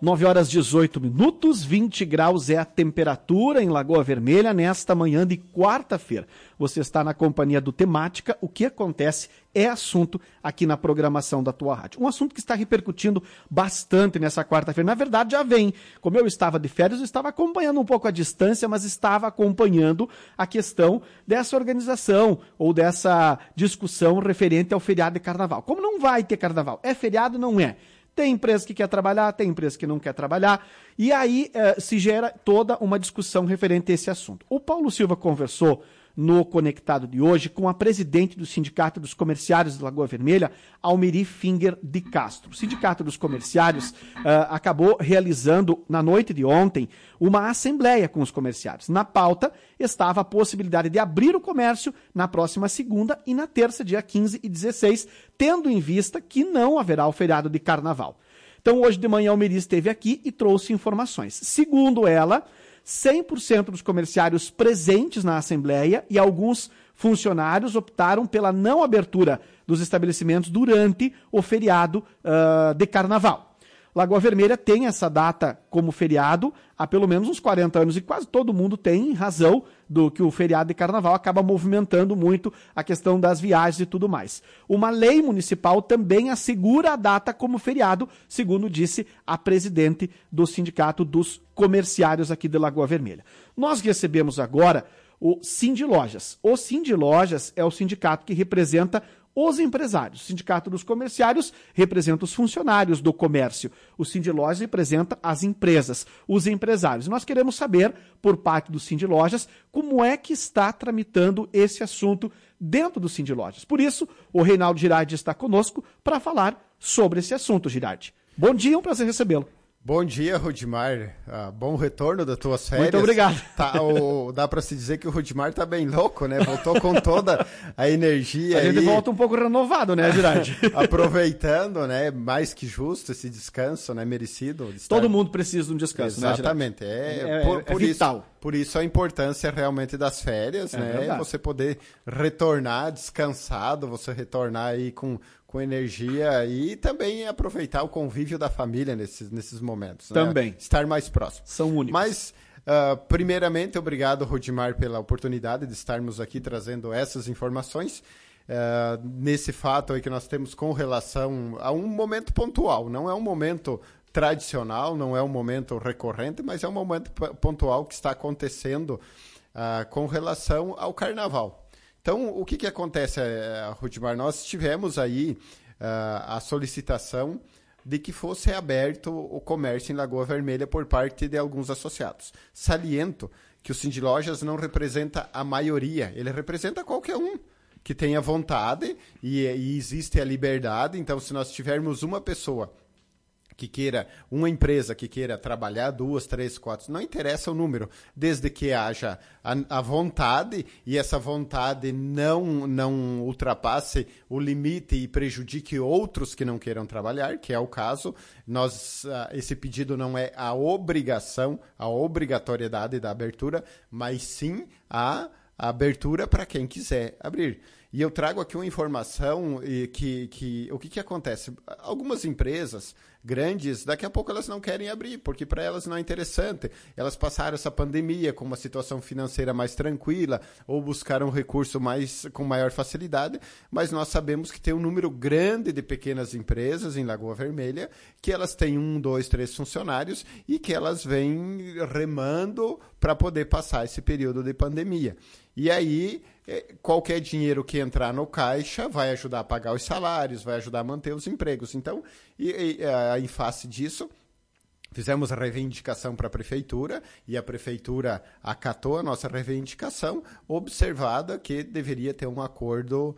9h18, 20 graus é a temperatura em Lagoa Vermelha nesta manhã de quarta-feira. Você está na companhia do Temática. O que acontece é assunto aqui na programação da tua rádio. Um assunto que está repercutindo bastante nessa quarta-feira. Na verdade, já vem. Como eu estava de férias, eu estava acompanhando um pouco a distância, mas estava acompanhando a questão dessa organização ou dessa discussão referente ao feriado de carnaval. Como não vai ter carnaval? É feriado? Não é. Tem empresa que quer trabalhar, tem empresa que não quer trabalhar, e aí se gera toda uma discussão referente a esse assunto. O Paulo Silva conversou no Conectado de hoje com a presidente do Sindicato dos Comerciários de Lagoa Vermelha, Almeri Finger de Castro. O Sindicato dos Comerciários acabou realizando, na noite de ontem, uma assembleia com os comerciários. Na pauta estava a possibilidade de abrir o comércio na próxima segunda e na terça, dia 15 e 16, tendo em vista que não haverá o feriado de carnaval. Então, hoje de manhã, a Almeri esteve aqui e trouxe informações. Segundo ela, 100% dos comerciários presentes na Assembleia e alguns funcionários optaram pela não abertura dos estabelecimentos durante o feriado de Carnaval. Lagoa Vermelha tem essa data como feriado há pelo menos uns 40 anos e quase todo mundo tem razão do que o feriado de Carnaval acaba movimentando muito a questão das viagens e tudo mais. Uma lei municipal também assegura a data como feriado, segundo disse a presidente do Sindicato dos Comerciários aqui de Lagoa Vermelha. Nós recebemos agora o Sindilojas. O Sindilojas é o sindicato que representa os empresários. O Sindicato dos Comerciários representa os funcionários do comércio. O Sindilojas representa as empresas, os empresários. Nós queremos saber, por parte do Sindilojas, como é que está tramitando esse assunto dentro do Sindilojas. Por isso, o Reinaldo Girardi está conosco para falar sobre esse assunto, Girardi. Bom dia, um prazer recebê-lo. Bom dia, Rudimar. Bom retorno das tuas férias. Muito obrigado. Dá para se dizer que o Rudimar tá bem louco, né? Voltou com toda a energia. A gente volta um pouco renovado, né, Girardi? Aproveitando, né? Mais que justo esse descanso, né? Merecido. Todo mundo precisa de um descanso, exatamente, né, Exatamente. É vital. Por isso a importância realmente das férias, né? Verdade. Você poder retornar descansado, você retornar aí com energia e também aproveitar o convívio da família nesses momentos. Também. Né? Estar mais próximo. São únicos. Mas, primeiramente, obrigado, Rudimar, pela oportunidade de estarmos aqui trazendo essas informações. Nesse fato aí que nós temos com relação a um momento pontual. Não é um momento tradicional, não é um momento recorrente, mas é um momento pontual que está acontecendo com relação ao Carnaval. Então, o que acontece, Rudimar? Nós tivemos aí a solicitação de que fosse aberto o comércio em Lagoa Vermelha por parte de alguns associados. Saliento que o Sindilojas não representa a maioria, ele representa qualquer um que tenha vontade e existe a liberdade. Então, se nós tivermos uma pessoa que queira, uma empresa que queira trabalhar 2, 3, 4, não interessa o número, desde que haja a vontade e essa vontade não ultrapasse o limite e prejudique outros que não queiram trabalhar, que é o caso. Esse pedido não é a obrigação, a obrigatoriedade da abertura, mas sim a abertura para quem quiser abrir. E eu trago aqui uma informação que o que acontece? Algumas empresas grandes, daqui a pouco elas não querem abrir, porque para elas não é interessante. Elas passaram essa pandemia com uma situação financeira mais tranquila ou buscaram recurso com maior facilidade, mas nós sabemos que tem um número grande de pequenas empresas em Lagoa Vermelha que elas têm 1, 2, 3 funcionários e que elas vêm remando para poder passar esse período de pandemia. E aí, qualquer dinheiro que entrar no caixa vai ajudar a pagar os salários, vai ajudar a manter os empregos. Então, em face disso, fizemos a reivindicação para a Prefeitura e a Prefeitura acatou a nossa reivindicação, observada que deveria ter um acordo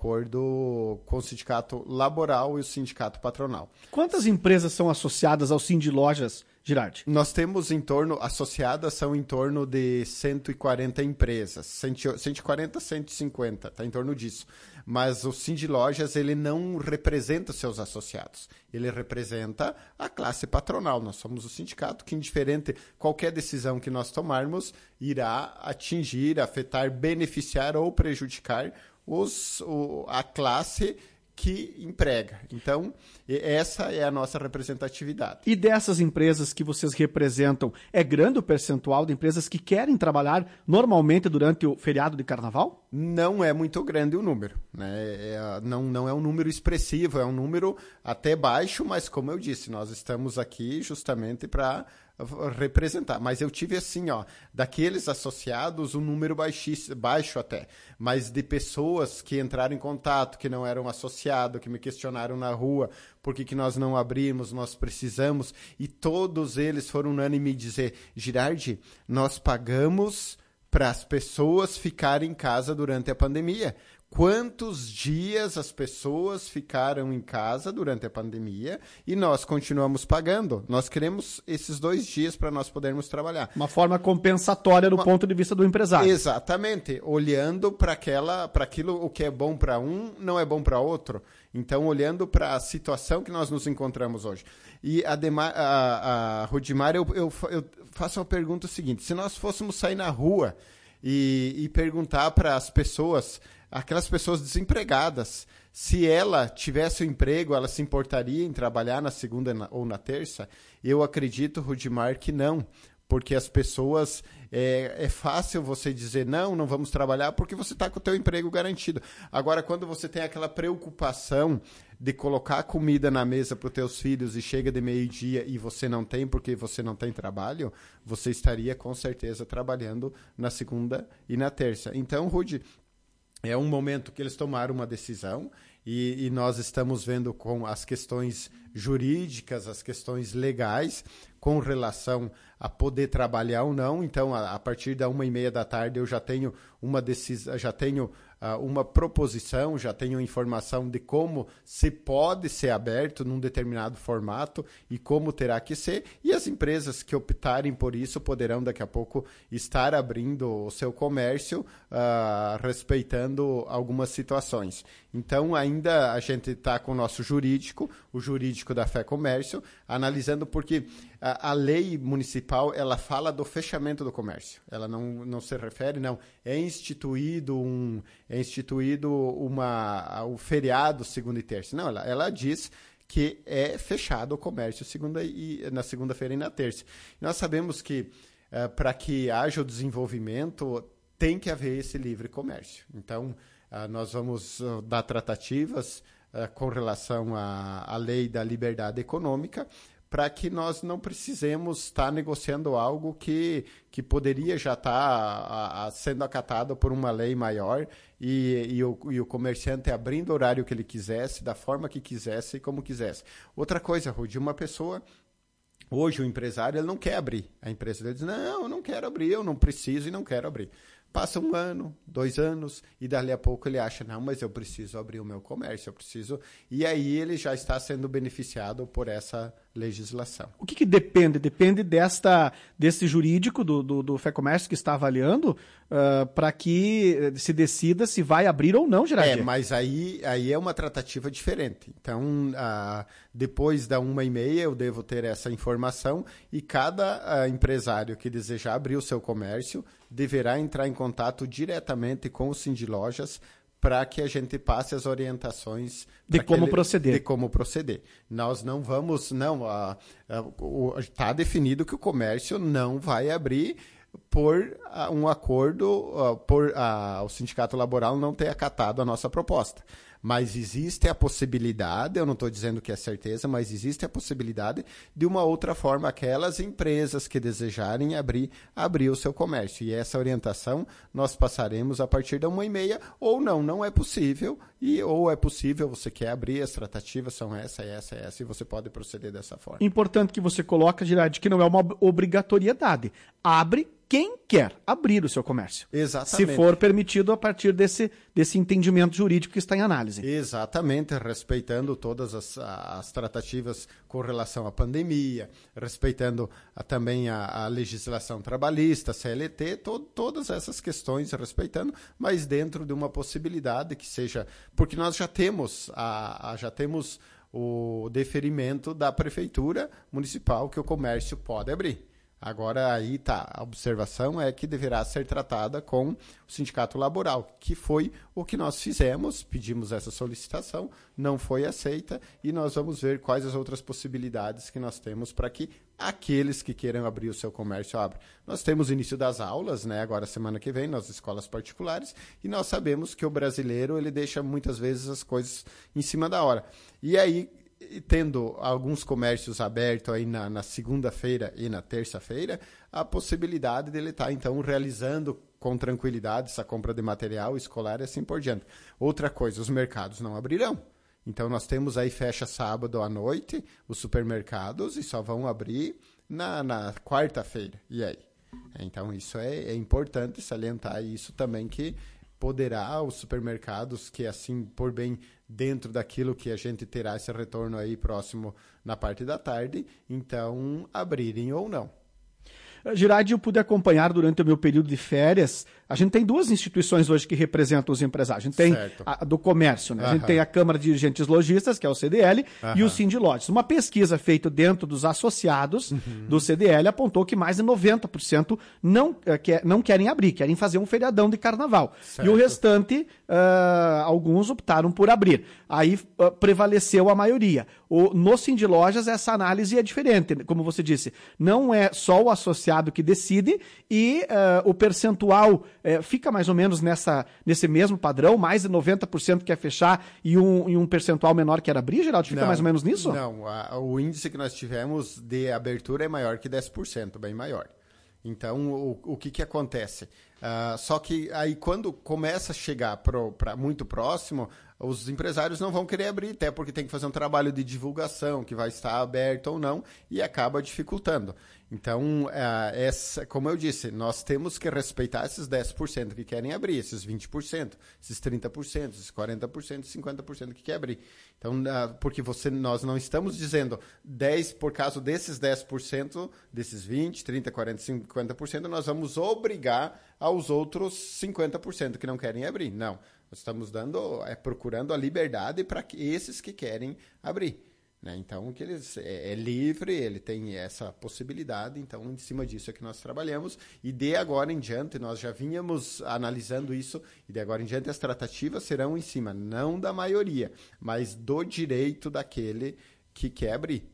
com o sindicato laboral e o sindicato patronal. Quantas empresas são associadas ao Sindilojas, Girardi? Nós temos associadas são em torno de 140 empresas, 140, 150, está em torno disso. Mas o Sindilojas, ele não representa seus associados, ele representa a classe patronal. Nós somos o sindicato que, indiferente qualquer decisão que nós tomarmos, irá atingir, afetar, beneficiar ou prejudicar a classe que emprega. Então, essa é a nossa representatividade. E dessas empresas que vocês representam, é grande o percentual de empresas que querem trabalhar normalmente durante o feriado de carnaval? Não é muito grande o número, né? Não é um número expressivo, é um número até baixo, mas como eu disse, nós estamos aqui justamente para representar. Mas eu tive assim, daqueles associados, um número baixo até, mas de pessoas que entraram em contato, que não eram associados, que me questionaram na rua, por que nós não abrimos, nós precisamos, e todos eles foram unânimes dizer, Girardi, nós pagamos para as pessoas ficarem em casa durante a pandemia. Quantos dias as pessoas ficaram em casa durante a pandemia e nós continuamos pagando? Nós queremos esses 2 dias para nós podermos trabalhar. Uma forma compensatória do ponto de vista do empresário. Exatamente. Olhando para aquilo, o que é bom para um, não é bom para outro. Então, olhando para a situação que nós nos encontramos hoje. E, a Rudimar, eu faço uma pergunta seguinte. Se nós fôssemos sair na rua e perguntar para as pessoas, aquelas pessoas desempregadas, se ela tivesse um emprego, ela se importaria em trabalhar na segunda ou na terça? Eu acredito, Rudimar, que não. Porque as pessoas, é fácil você dizer, não vamos trabalhar, porque você está com o teu emprego garantido. Agora, quando você tem aquela preocupação de colocar comida na mesa para os teus filhos e chega de meio-dia e você não tem porque você não tem trabalho, você estaria com certeza trabalhando na segunda e na terça. Então, Rudy, é um momento que eles tomaram uma decisão e nós estamos vendo com as questões jurídicas, as questões legais, com relação a poder trabalhar ou não. Então, a partir da 1h30 da tarde, eu já tenho uma decisão, já tenho uma proposição, já tenho informação de como se pode ser aberto num determinado formato e como terá que ser. E as empresas que optarem por isso poderão, daqui a pouco, estar abrindo o seu comércio, respeitando algumas situações. Então, ainda a gente está com o nosso jurídico, o jurídico da Fé Comércio, analisando porque a lei municipal, ela fala do fechamento do comércio. Ela não se refere, é instituído o feriado segunda e terça. Não, ela diz que é fechado o comércio na segunda-feira e na terça. Nós sabemos que para que haja o desenvolvimento, tem que haver esse livre comércio. Então, nós vamos dar tratativas com relação à lei da liberdade econômica, para que nós não precisemos estar negociando algo que poderia já estar sendo acatado por uma lei maior e o comerciante abrindo o horário que ele quisesse, da forma que quisesse e como quisesse. Outra coisa, Rudy, uma pessoa... Hoje o empresário ele não quer abrir. A empresa dele diz, não, eu não quero abrir, eu não preciso e não quero abrir. Passa 1 ano, 2 anos, e dali a pouco ele acha, não, mas eu preciso abrir o meu comércio, eu preciso... E aí ele já está sendo beneficiado por essa legislação. O que depende? Depende desse jurídico do Fé Comércio que está avaliando para que se decida se vai abrir ou não, Girardi. Mas aí é uma tratativa diferente. Então, depois da 1h30 eu devo ter essa informação e cada empresário que desejar abrir o seu comércio deverá entrar em contato diretamente com o Sindilojas para que a gente passe as orientações de como proceder. Nós não vamos, está definido que o comércio não vai abrir por um acordo, o sindicato laboral não ter acatado a nossa proposta. Mas existe a possibilidade, eu não estou dizendo que é certeza, mas existe a possibilidade de uma outra forma, aquelas empresas que desejarem abrir o seu comércio. E essa orientação nós passaremos a partir da 1h30, ou não é possível, ou é possível, você quer abrir, as tratativas são essa, e você pode proceder dessa forma. Importante que você coloca, Girardi, que não é uma obrigatoriedade. Abre quem quer abrir o seu comércio. Exatamente. Se for permitido a partir desse entendimento jurídico que está em análise. Exatamente, respeitando todas as tratativas com relação à pandemia, respeitando também a legislação trabalhista, CLT, todas essas questões respeitando, mas dentro de uma possibilidade que seja... Porque nós já temos o deferimento da Prefeitura Municipal que o comércio pode abrir. Agora, aí tá, a observação é que deverá ser tratada com o sindicato laboral, que foi o que nós fizemos, pedimos essa solicitação, não foi aceita, e nós vamos ver quais as outras possibilidades que nós temos para que aqueles que queiram abrir o seu comércio abram. Nós temos o início das aulas, né, agora semana que vem, nas escolas particulares, e nós sabemos que o brasileiro ele deixa muitas vezes as coisas em cima da hora. E aí, tendo alguns comércios abertos aí na segunda-feira e na terça-feira, a possibilidade dele estar, então, realizando com tranquilidade essa compra de material escolar e assim por diante. Outra coisa, os mercados não abrirão. Então, nós temos aí, fecha sábado à noite, os supermercados, e só vão abrir na quarta-feira. E aí? Então, isso é importante salientar isso também, que poderá os supermercados, que assim, por bem dentro daquilo que a gente terá esse retorno aí próximo na parte da tarde, então abrirem ou não. Girardi, eu pude acompanhar durante o meu período de férias. A gente tem duas instituições hoje que representam os empresários. A gente tem a do comércio, né? A gente tem a Câmara de Dirigentes Lojistas, que é o CDL, e o Sindilojas. Uma pesquisa feita dentro dos associados do CDL apontou que mais de 90% não querem abrir, querem fazer um feriadão de carnaval. Certo. E o restante, alguns optaram por abrir. Aí prevaleceu a maioria. No Sindilojas, essa análise é diferente. Como você disse, não é só o associado que decide, e o percentual fica mais ou menos nesse mesmo padrão, mais de 90% quer fechar e um percentual menor quer abrir, Geraldo? Fica mais ou menos nisso? Não, o índice que nós tivemos de abertura é maior que 10%, bem maior. Então, o que acontece? Só que aí, quando começa a chegar para muito próximo, os empresários não vão querer abrir, até porque tem que fazer um trabalho de divulgação, que vai estar aberto ou não, e acaba dificultando. Então, como eu disse, nós temos que respeitar esses 10% que querem abrir, esses 20%, esses 30%, esses 40%, 50% que querem abrir. Então, porque nós não estamos dizendo 10%, por causa desses 10%, desses 20%, 30%, 40%, 50%, nós vamos obrigar aos outros 50% que não querem abrir. Não, nós estamos procurando a liberdade para esses que querem abrir. Né? Então, que é livre, ele tem essa possibilidade, então, em cima disso é que nós trabalhamos, e de agora em diante, nós já vínhamos analisando isso, e de agora em diante as tratativas serão em cima, não da maioria, mas do direito daquele que quer abrir.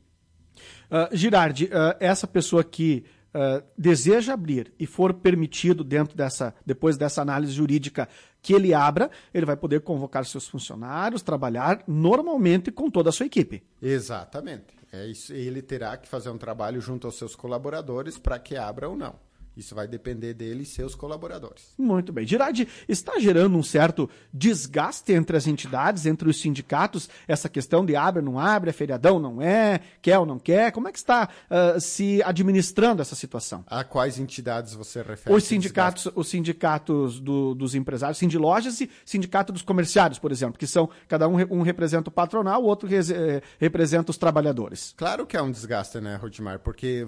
Girardi, essa pessoa que deseja abrir e for permitido depois dessa análise jurídica que ele abra, ele vai poder convocar seus funcionários, trabalhar normalmente com toda a sua equipe. Exatamente. É isso. Ele terá que fazer um trabalho junto aos seus colaboradores para que abra ou não. Isso vai depender dele e seus colaboradores. Muito bem. Girardi, está gerando um certo desgaste entre as entidades, entre os sindicatos, essa questão de abre ou não abre, é feriadão, não é, quer ou não quer? Como é que está se administrando essa situação? A quais entidades você refere? Os sindicatos dos empresários, Sindilojas e sindicato dos comerciários, por exemplo, que são, cada um representa o patronal, o outro representa os trabalhadores. Claro que há um desgaste, né, Rodimar? Porque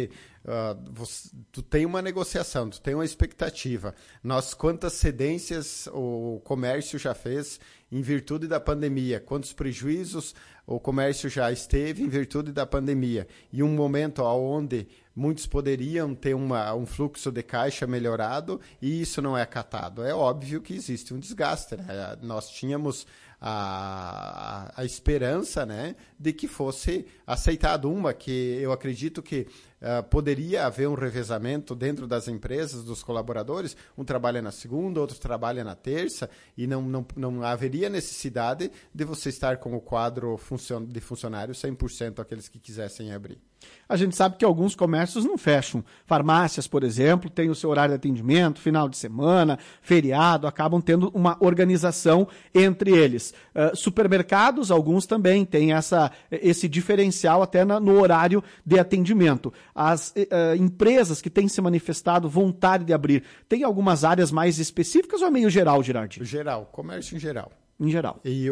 tu tem uma negociação, tu tem uma expectativa. Quantas cedências o comércio já fez em virtude da pandemia? Quantos prejuízos o comércio já esteve em virtude da pandemia? E um momento onde muitos poderiam ter um fluxo de caixa melhorado e isso não é acatado. É óbvio que existe um desgaste, né? Nós tínhamos a esperança, né, de que fosse aceitado que eu acredito que poderia haver um revezamento dentro das empresas, dos colaboradores, um trabalha na segunda, outro trabalha na terça, e não haveria necessidade de você estar com o quadro de funcionários 100% aqueles que quisessem abrir. A gente sabe que alguns comércios não fecham. Farmácias, por exemplo, têm o seu horário de atendimento, final de semana, feriado, acabam tendo uma organização entre eles. Supermercados, alguns também têm esse diferencial até no horário de atendimento. As empresas que têm se manifestado vontade de abrir, tem algumas áreas mais específicas ou é meio geral, Girardi? Geral, comércio em geral. Em geral. E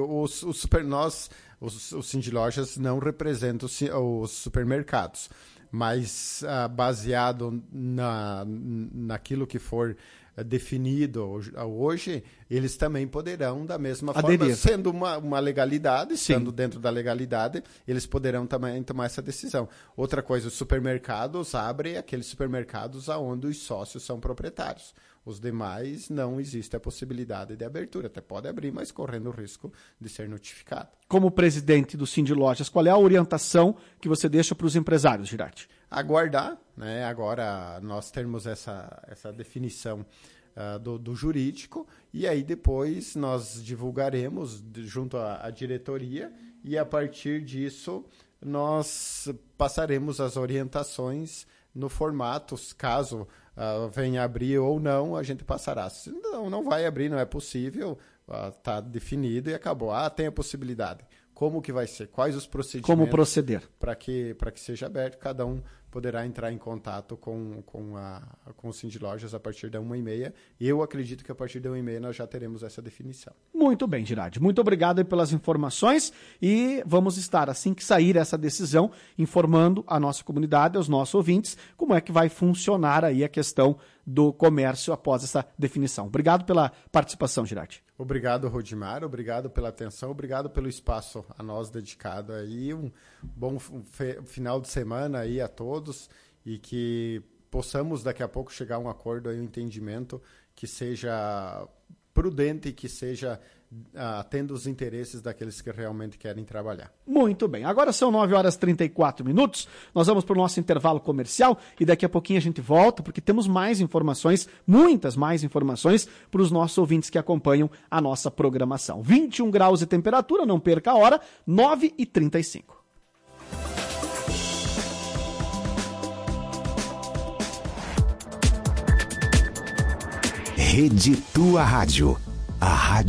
os Sindilojas não representam os supermercados, mas baseado naquilo que for definido hoje, eles também poderão, da mesma aderir. forma, sendo uma legalidade, estando dentro da legalidade, eles poderão também tomar essa decisão. Outra coisa, os supermercados abrem aqueles supermercados onde os sócios são proprietários. Os demais, não existe a possibilidade de abertura. Até pode abrir, mas correndo o risco de ser notificado. Como presidente do Cindy Lojas, qual é a orientação que você deixa para os empresários, Girardi? Aguardar, né? Agora nós temos essa definição do jurídico, e aí depois nós divulgaremos junto à diretoria, e a partir disso nós passaremos as orientações no formato, caso venha abrir ou não, a gente passará. Se não vai abrir, não é possível, está definido e acabou. Tem a possibilidade. Como que vai ser? Quais os procedimentos? Como proceder? Para que seja aberto, cada um poderá entrar em contato com o Cindy Lojas a partir da 1h30. Eu acredito que a partir da 1h30 nós já teremos essa definição. Muito bem, Girardi. Muito obrigado pelas informações, e vamos estar, assim que sair essa decisão, informando a nossa comunidade, aos nossos ouvintes, como é que vai funcionar aí a questão do comércio após essa definição. Obrigado pela participação, Girardi. Obrigado, Rodimar. Obrigado pela atenção. Obrigado pelo espaço a nós dedicado aí. Um bom final de semana aí a todos, e que possamos daqui a pouco chegar a um acordo aí, um entendimento que seja prudente e que seja atenda os interesses daqueles que realmente querem trabalhar. Muito bem. Agora são 9h34. Nós vamos para o nosso intervalo comercial e daqui a pouquinho a gente volta, porque temos mais informações, muitas mais informações, para os nossos ouvintes que acompanham a nossa programação. 21 graus de temperatura, não perca a hora, 9h35. Rede Tua Rádio. A rádio